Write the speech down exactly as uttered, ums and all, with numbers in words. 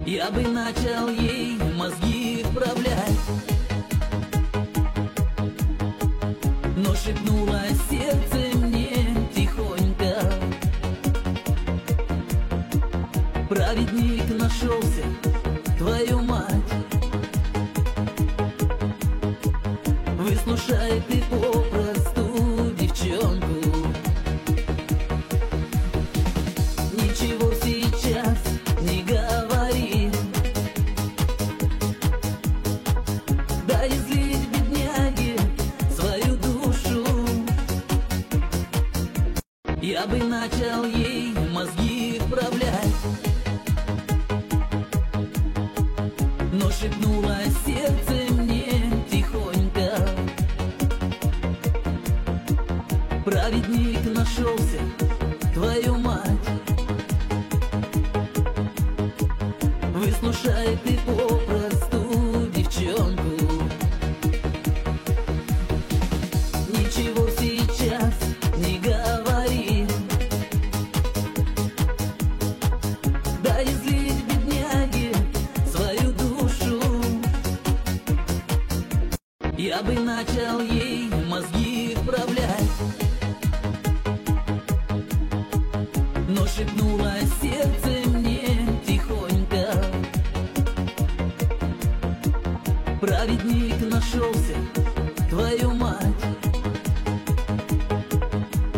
Я бы начал ей мозги вправлять, но шепнуло сердце мне тихонько: праведник нашелся, твою мать. Выслушай ты попросту девчонку, ничего сейчас не говори. Дай излить бедняге свою душу. Я бы начал ей мозги вправлять, но шепнуло сердце мне тихонько: праведник нашелся, твою мать. Выслушай ты попросту девчонку, ничего сейчас не говори. Дай излить бедняге свою душу. Я бы начал ей мозги вправлять, но шепнуло сердце мне тихонько: праведник нашелся,